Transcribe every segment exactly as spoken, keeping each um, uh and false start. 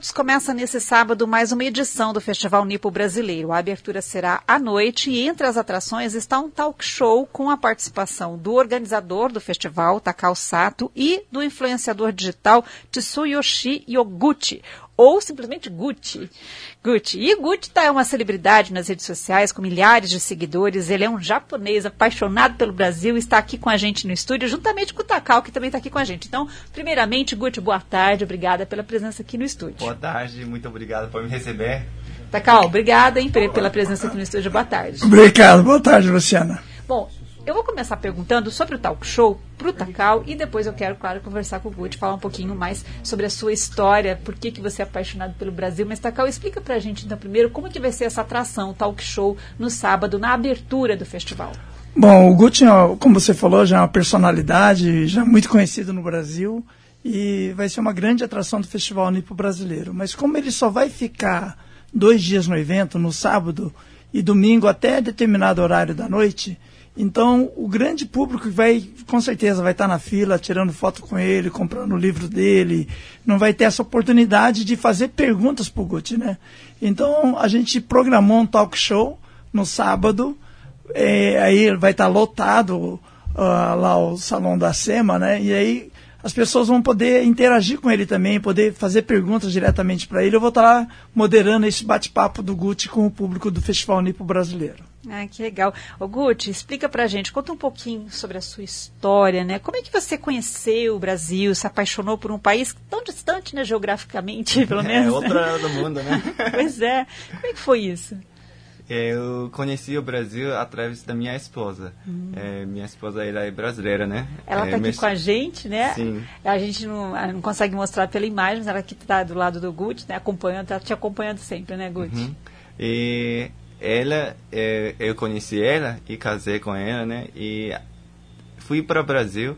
Guts, começa nesse sábado mais uma edição do Festival Nipo Brasileiro. A abertura será à noite e entre as atrações está um talk show com a participação do organizador do festival, Takao Sato, e do influenciador digital Tsuyoshi Yoguchi, ou simplesmente Gucci. Gucci. E Gucci tá, é uma celebridade nas redes sociais, com milhares de seguidores. Ele é um japonês apaixonado pelo Brasil e está aqui com a gente no estúdio, juntamente com o Takao, que também está aqui com a gente. Então, primeiramente, Gucci, boa tarde. Obrigada pela presença aqui no estúdio. Boa tarde, muito obrigado por me receber. Takao, obrigada hein, pela presença aqui no estúdio. Boa tarde. Obrigado. Boa tarde, Luciana. Bom, eu vou começar perguntando sobre o talk show para o Takao e depois eu quero, claro, conversar com o Gucci, falar um pouquinho mais sobre a sua história, por que, que você é apaixonado pelo Brasil. Mas, Takao, explica pra gente, então, primeiro, como que vai ser essa atração, o talk show, no sábado, na abertura do festival. Bom, o Gucci, como você falou, já é uma personalidade, já muito conhecido no Brasil, e vai ser uma grande atração do Festival Nipo Brasileiro. Mas como ele só vai ficar dois dias no evento, no sábado e domingo até determinado horário da noite, então o grande público vai, com certeza, vai estar na fila, tirando foto com ele, comprando o livro dele, não vai ter essa oportunidade de fazer perguntas para o Gucci, né? Então a gente programou um talk show no sábado, é, aí vai estar lotado uh, lá o Salão da SEMA, né? E aí as pessoas vão poder interagir com ele também, poder fazer perguntas diretamente para ele. Eu vou estar lá moderando esse bate-papo do Gucci com o público do Festival Nipo Brasileiro. Ah, que legal. Ô, Gucci, explica pra gente, conta um pouquinho sobre a sua história, né? Como é que você conheceu o Brasil, se apaixonou por um país tão distante, né, geograficamente, pelo menos? É, outra do mundo, né? Pois é. Como é que foi isso? Eu conheci o Brasil através da minha esposa. Hum. É, minha esposa, ela é brasileira, né? Ela está é, aqui mas... com a gente, né? Sim. A gente não, não consegue mostrar pela imagem, mas ela aqui está do lado do Gucci, né? Acompanhando, está te acompanhando sempre, né, Gucci? Uhum. E ela, é, eu conheci ela e casei com ela, né? E fui para o Brasil.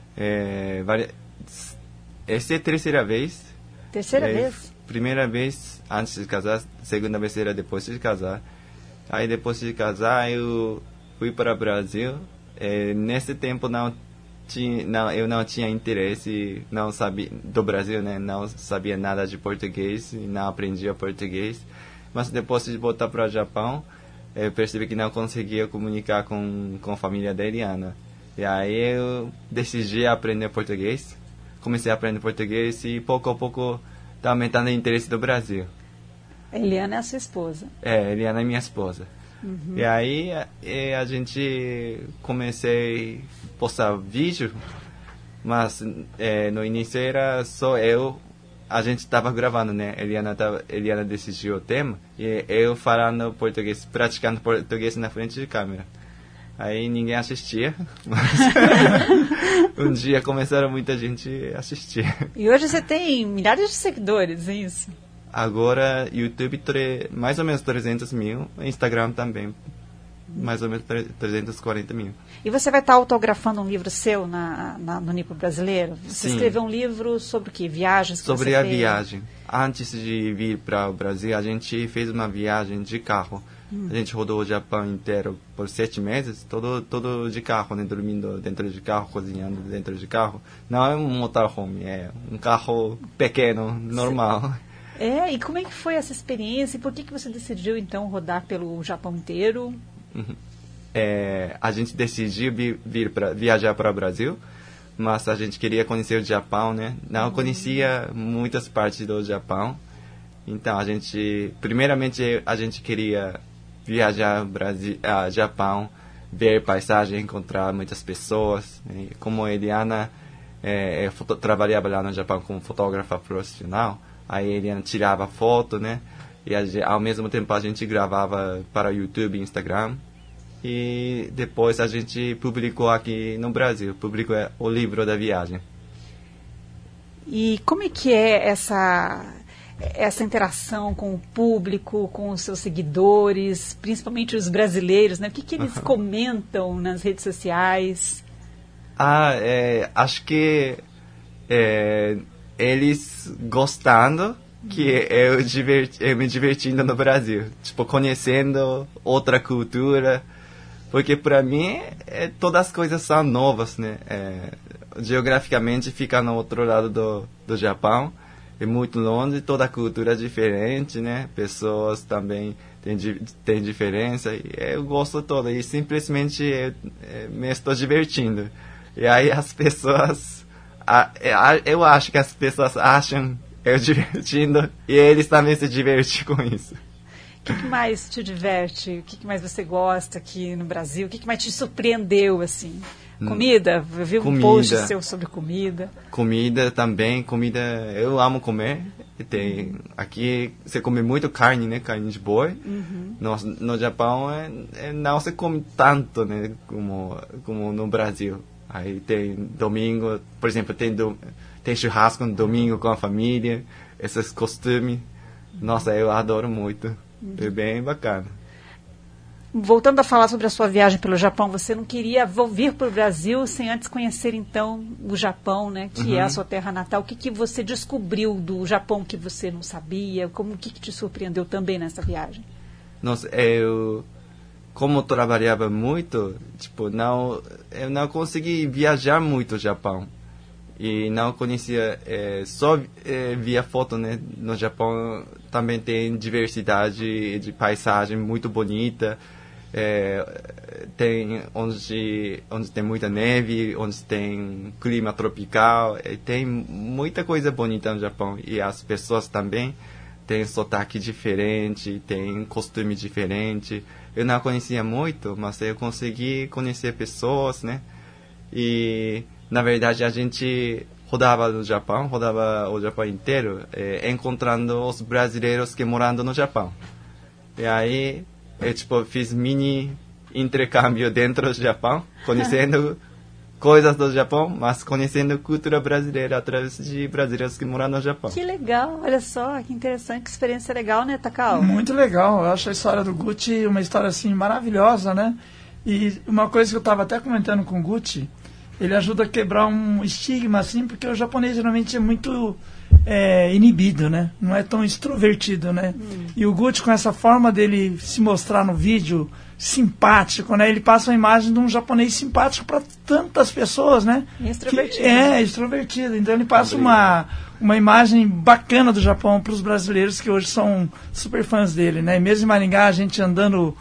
É, várias... Essa é a terceira vez. Terceira é, vez? Primeira vez antes de casar, segunda vez era depois de casar. Aí depois de casar eu fui para o Brasil. É, nesse tempo não tinha, não, eu não tinha interesse, não sabia do Brasil, né? Não sabia nada de português, não aprendia português. Mas depois de voltar para o Japão, eu percebi que não conseguia comunicar com com a família da Eliana. E aí eu decidi aprender português. Comecei a aprender português e pouco a pouco está aumentando o interesse do Brasil. A Eliana é a sua esposa. É, a Eliana é minha esposa. Uhum. E aí a, a gente comecei a postar vídeo, mas é, no início era só eu, a gente estava gravando, né? A Eliana, tava, a Eliana decidiu o tema e eu falando português, praticando português na frente de câmera. Aí ninguém assistia, mas um dia começaram muita gente a assistir. E hoje você tem milhares de seguidores, é isso? Agora, YouTube, tre- mais ou menos trezentos mil. Instagram também, mais ou menos trezentos e quarenta mil. E você vai estar autografando um livro seu na, na, no Nipo Brasileiro? Você Sim. escreveu um livro sobre o quê? Viagens que Sobre você a fez? viagem. Antes de vir para o Brasil, a gente fez uma viagem de carro. Hum. A gente rodou o Japão inteiro por sete meses, todo, todo de carro, né? Dormindo dentro de carro, cozinhando dentro de carro. Não é um motorhome, é um carro pequeno, normal. Sim. É, e como é que foi essa experiência? E por que, que você decidiu, então, rodar pelo Japão inteiro? Uhum. É, a gente decidiu vir, vir pra, viajar para o Brasil, mas a gente queria conhecer o Japão, né? Não uhum. conhecia muitas partes do Japão. Então, a gente... Primeiramente, a gente queria viajar Brasil, ah, Japão, ver paisagem, encontrar muitas pessoas. Né? Como a Eliana é, é, foto, trabalhava lá no Japão como fotógrafa profissional, aí a Eliana tirava foto, né? E a, ao mesmo tempo a gente gravava para o YouTube e Instagram. E depois a gente publicou aqui no Brasil, publicou o livro da viagem. E como é que é essa, essa interação com o público, com os seus seguidores, principalmente os brasileiros, né? O que, que eles comentam nas redes sociais? Ah, é, acho que é, eles gostando que eu, divert, eu me divertindo no Brasil, tipo, conhecendo outra cultura, porque para mim é, todas as coisas são novas, né? É, geograficamente fica no outro lado do, do Japão, é muito longe, toda a cultura é diferente, né? Pessoas também têm, têm diferença. E eu gosto todo e simplesmente eu, eu me estou divertindo. E aí as pessoas, eu acho que as pessoas acham eu divertindo e eles também se divertem com isso. O que, que mais te diverte? O que, que mais você gosta aqui no Brasil? O que, que mais te surpreendeu, assim? Comida? Eu vi um comida. post seu sobre comida. Comida também. Comida, eu amo comer. Tem, aqui você come muito carne, né? Carne de boi. Uhum. No, no Japão é, é, não se come tanto, né? Como, como no Brasil. Aí tem domingo, por exemplo, tem, do, tem churrasco no domingo com a família. Esses costumes. Nossa, eu adoro muito. É bem bacana. Voltando a falar sobre a sua viagem pelo Japão, você não queria vir para o Brasil sem antes conhecer, então, o Japão, né? Que uhum. é a sua terra natal. O que, que você descobriu do Japão que você não sabia? Como, o que, que te surpreendeu também nessa viagem? Nossa, eu... Como trabalhava muito, tipo, não, eu não consegui viajar muito no Japão. E não conhecia, é, só é, via foto, né? No Japão também tem diversidade de paisagem muito bonita. É, tem onde, onde tem muita neve, onde tem clima tropical. É, tem muita coisa bonita no Japão. E as pessoas também têm sotaque diferente, têm costume diferente. Eu não conhecia muito, mas eu consegui conhecer pessoas, né? E... Na verdade, a gente rodava no Japão, rodava o Japão inteiro, eh, encontrando os brasileiros que morando no Japão. E aí, eu tipo, fiz mini intercâmbio dentro do Japão, conhecendo coisas do Japão, mas conhecendo cultura brasileira através de brasileiros que moram no Japão. Que legal, olha só, que interessante, que experiência legal, né, Takao? Muito legal, eu acho a história do Gucci uma história, assim, maravilhosa, né? E uma coisa que eu estava até comentando com o Gucci, ele ajuda a quebrar um estigma, assim, porque o japonês geralmente é muito é, inibido, né? Não é tão extrovertido, né? Hum. E o Gucci, com essa forma dele se mostrar no vídeo simpático, né? Ele passa uma imagem de um japonês simpático para tantas pessoas, né? Extrovertido. Que é, extrovertido. Então ele passa uma, uma imagem bacana do Japão para os brasileiros que hoje são super fãs dele, né? E mesmo em Maringá, a gente andando...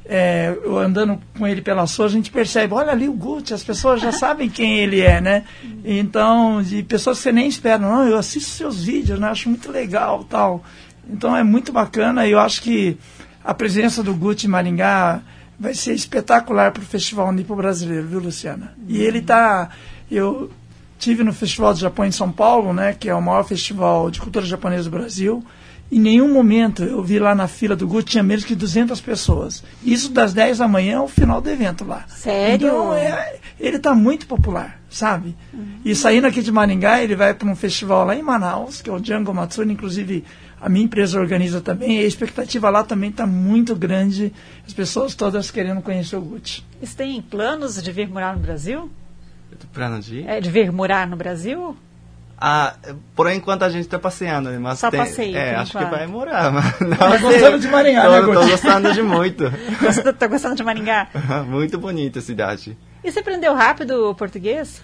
É, eu andando com ele pela sua, a gente percebe, olha ali o Gucci, as pessoas já sabem quem ele é, né? Então, de pessoas que você nem espera, não, eu assisto seus vídeos, né? Acho muito legal, tal. Então é muito bacana e eu acho que a presença do Gucci em Maringá vai ser espetacular para o Festival Nipo Brasileiro, viu, Luciana? E ele tá, eu tive no Festival do Japão em São Paulo, né? Que é o maior festival de cultura japonesa do Brasil. Em nenhum momento eu vi lá na fila do Gucci, tinha menos que duzentas pessoas. Isso das dez da manhã ao final do evento lá. Sério? Então, é, ele está muito popular, sabe? Uhum. E saindo aqui de Maringá, ele vai para um festival lá em Manaus, que é o Django Matsuri, inclusive a minha empresa organiza também, e a expectativa lá também está muito grande, as pessoas todas querendo conhecer o Gucci. Você tem planos de vir morar no Brasil? Plano de? É, de vir morar no Brasil? Ah, por enquanto a gente está passeando, mas só tem, passeio, é, acho enquanto. que vai morar, mas não tá gostando de Maringá, tô, né, Gucci? Tô gostando de muito. Você tá gostando de Maringá? Muito bonita a cidade. E você aprendeu rápido o português?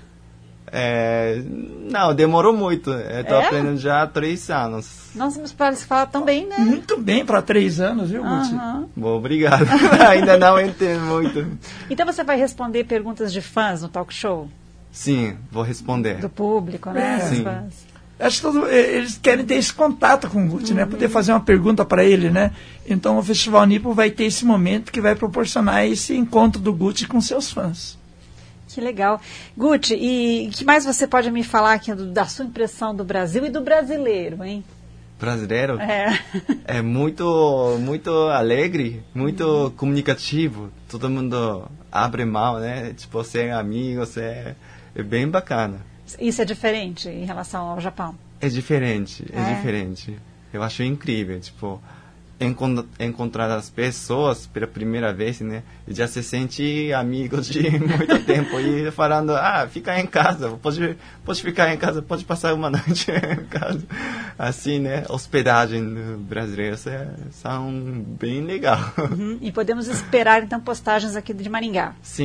É, não, demorou muito. Eu tô é? aprendendo já há três anos. Nossa, mas parece que fala tão bem, né? Muito bem para três anos, viu, Gucci? Uhum. Bom, obrigado. Ainda não entendo muito. Então você vai responder perguntas de fãs no talk show? Sim, vou responder. Do público, né? É. Dos Sim. fãs. Acho que todo, eles querem ter esse contato com o Gucci, uhum. né? Poder fazer uma pergunta para ele, né? Então o Festival Nipo vai ter esse momento que vai proporcionar esse encontro do Gucci com seus fãs. Que legal. Gucci, e o que mais você pode me falar aqui do, da sua impressão do Brasil e do brasileiro, hein? Brasileiro? É. É muito, muito alegre, muito uhum. comunicativo. Todo mundo abre mão, né? Tipo, você é amigo, você é, é bem bacana. Isso é diferente em relação ao Japão? É diferente, é, é diferente. Eu acho incrível, tipo, encont encontrar as pessoas pela primeira vez, né? E já se sente amigo de muito tempo e falando, ah, fica em casa, pode, pode ficar em casa, pode passar uma noite em casa. Assim, né? Hospedagem brasileiras é, são bem legal. Uhum. E podemos esperar, então, postagens aqui de Maringá. Sim.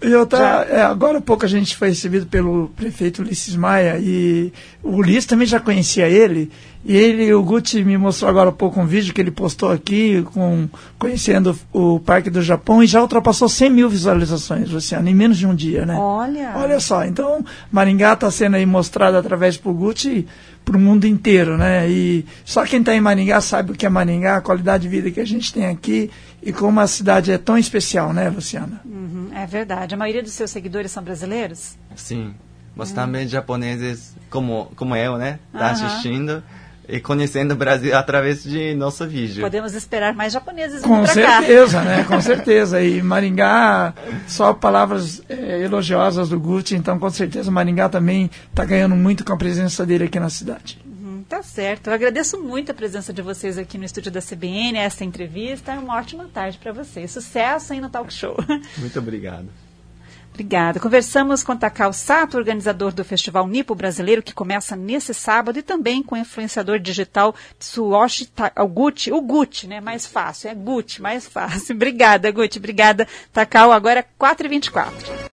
Eu tá, é, agora há pouco a gente foi recebido pelo prefeito Ulisses Maia e o Ulisses também já conhecia ele. E ele, o Guti me mostrou agora há pouco um vídeo que ele postou aqui, com, conhecendo o Parque do Japão, e já ultrapassou cem mil visualizações, Luciano, em menos de um dia, né? Olha! Olha só, então Maringá está sendo aí mostrado através do Guti para o mundo inteiro, né? E só quem está em Maringá sabe o que é Maringá, a qualidade de vida que a gente tem aqui e como a cidade é tão especial, né, Luciana? Uhum, é verdade. A maioria dos seus seguidores são brasileiros? Sim, mas Uhum. também japoneses como, como eu, né? Tá Uhum. assistindo e conhecendo o Brasil através de nosso vídeo. Podemos esperar mais japoneses vindo Com pra cá. certeza, né? Com certeza. E Maringá, só palavras é, elogiosas do Guti, então com certeza Maringá também está ganhando muito com a presença dele aqui na cidade. Uhum, tá certo. Eu agradeço muito a presença de vocês aqui no estúdio da C B N, essa entrevista. Uma ótima tarde para vocês. Sucesso aí no Talk Show. Muito obrigado. Obrigada. Conversamos com Takao Sato, organizador do Festival Nipo Brasileiro, que começa nesse sábado, e também com o influenciador digital Tsuyoshi Ta- o Guti, o Guti, né? Mais fácil, é Guti, mais fácil. Obrigada, Guti, obrigada, Takao. Agora quatro e vinte e quatro.